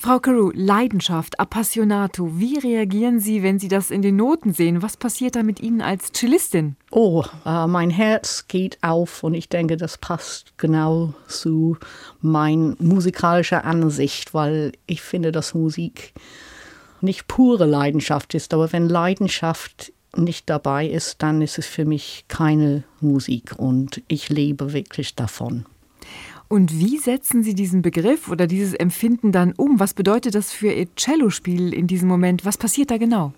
Frau Carew, Leidenschaft, Appassionato. Wie reagieren Sie, wenn Sie das in den Noten sehen? Was passiert da mit Ihnen als Cellistin? Mein Herz geht auf und ich denke, das passt genau zu meiner musikalischen Ansicht, weil ich finde, dass Musik nicht pure Leidenschaft ist. Aber wenn Leidenschaft nicht dabei ist, dann ist es für mich keine Musik und ich lebe wirklich davon. Und wie setzen Sie diesen Begriff oder dieses Empfinden dann um? Was bedeutet das für Ihr Cellospiel in diesem Moment? Was passiert da genau?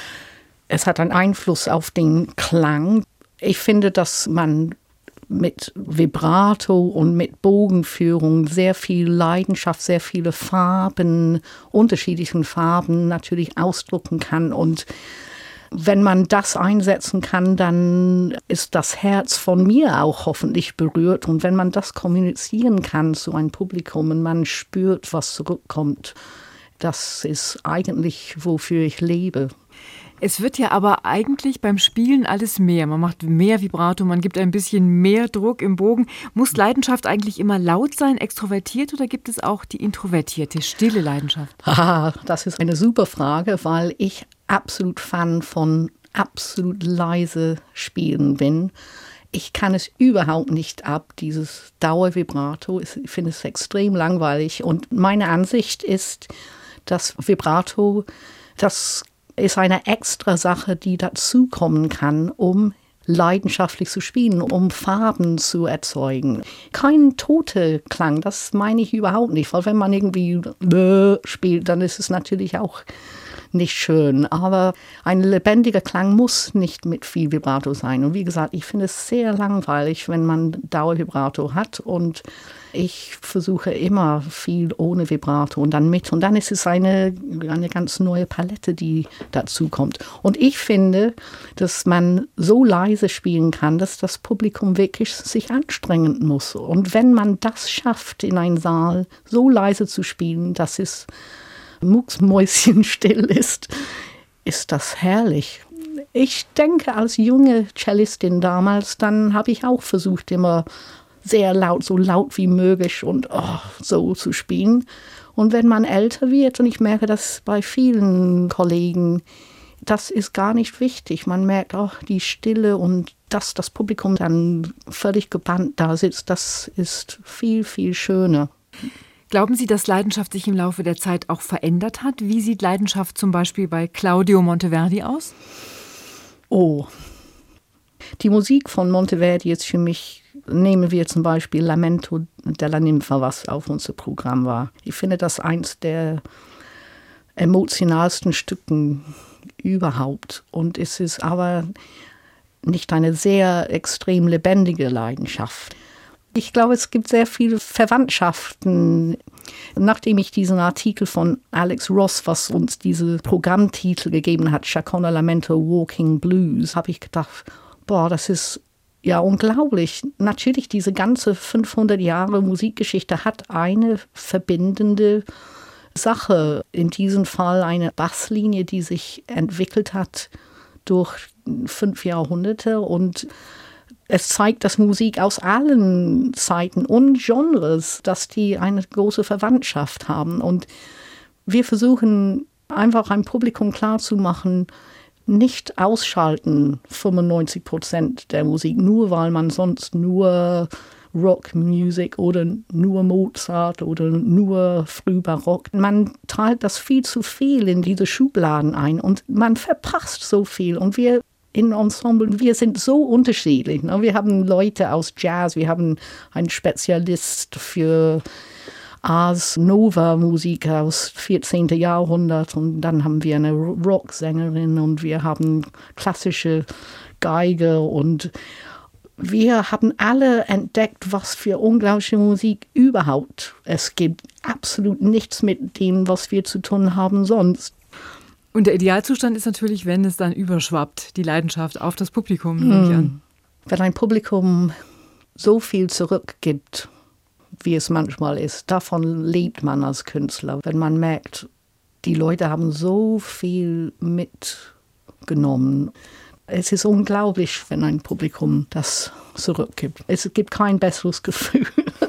Es hat einen Einfluss auf den Klang. Ich finde, dass man mit Vibrato und mit Bogenführung sehr viel Leidenschaft, sehr viele Farben, unterschiedlichen Farben natürlich ausdrücken kann. Und wenn man das einsetzen kann, dann ist das Herz von mir auch hoffentlich berührt. Und wenn man das kommunizieren kann zu einem Publikum und man spürt, was zurückkommt, das ist eigentlich, wofür ich lebe. Es wird ja aber eigentlich beim Spielen alles mehr. Man macht mehr Vibrato, man gibt ein bisschen mehr Druck im Bogen. Muss Leidenschaft eigentlich immer laut sein, extrovertiert, oder gibt es auch die introvertierte, stille Leidenschaft? Das ist eine super Frage, weil ich absolut Fan von absolut leise Spielen bin. Ich kann es überhaupt nicht ab, dieses Dauervibrato. Ich finde es extrem langweilig. Und meine Ansicht ist, dass Vibrato, das ist eine extra Sache, die dazukommen kann, um leidenschaftlich zu spielen, um Farben zu erzeugen. Kein toter Klang, das meine ich überhaupt nicht, weil wenn man irgendwie spielt, dann ist es natürlich auch nicht schön. Aber ein lebendiger Klang muss nicht mit viel Vibrato sein. Und wie gesagt, ich finde es sehr langweilig, wenn man Dauervibrato hat. Und ich versuche immer viel ohne Vibrato und dann mit. Und dann ist es eine ganz neue Palette, die dazu kommt. Und ich finde, dass man so leise spielen kann, dass das Publikum wirklich sich anstrengen muss. Und wenn man das schafft, in einem Saal so leise zu spielen, dass es mucksmäuschenstill ist das herrlich. Ich denke, als junge Cellistin damals, dann habe ich auch versucht, immer sehr laut, so laut wie möglich und so zu spielen. Und wenn man älter wird, und ich merke das bei vielen Kollegen, das ist gar nicht wichtig. Man merkt auch die Stille und dass das Publikum dann völlig gebannt da sitzt, das ist viel, viel schöner. Glauben Sie, dass Leidenschaft sich im Laufe der Zeit auch verändert hat? Wie sieht Leidenschaft zum Beispiel bei Claudio Monteverdi aus? Die Musik von Monteverdi ist für mich, nehmen wir zum Beispiel Lamento della Ninfa, was auf unserem Programm war. Ich finde das eins der emotionalsten Stücken überhaupt. Und es ist aber nicht eine sehr extrem lebendige Leidenschaft. Ich glaube, es gibt sehr viele Verwandtschaften. Nachdem ich diesen Artikel von Alex Ross, was uns diese Programmtitel gegeben hat, Chacona Lamento Walking Blues, habe ich gedacht, das ist ja unglaublich. Natürlich, diese ganze 500 Jahre Musikgeschichte hat eine verbindende Sache. In diesem Fall eine Basslinie, die sich entwickelt hat durch 5 Jahrhunderte, und es zeigt, dass Musik aus allen Zeiten und Genres, dass die eine große Verwandtschaft haben. Und wir versuchen einfach einem Publikum klarzumachen, nicht ausschalten 95% der Musik, nur weil man sonst nur Rockmusik oder nur Mozart oder nur Frühbarock. Man teilt das viel zu viel in diese Schubladen ein und man verpasst so viel. Und wir in Ensemble, wir sind so unterschiedlich. Wir haben Leute aus Jazz, wir haben einen Spezialist für Ars Nova Musik aus 14. Jahrhundert und dann haben wir eine Rocksängerin und wir haben klassische Geige und wir haben alle entdeckt, was für unglaubliche Musik überhaupt es gibt. Absolut nichts mit dem, was wir zu tun haben sonst. Und der Idealzustand ist natürlich, wenn es dann überschwappt, die Leidenschaft auf das Publikum, nehme ich an. Wenn ein Publikum so viel zurückgibt, wie es manchmal ist, davon lebt man als Künstler. Wenn man merkt, die Leute haben so viel mitgenommen. Es ist unglaublich, wenn ein Publikum das zurückgibt. Es gibt kein besseres Gefühl.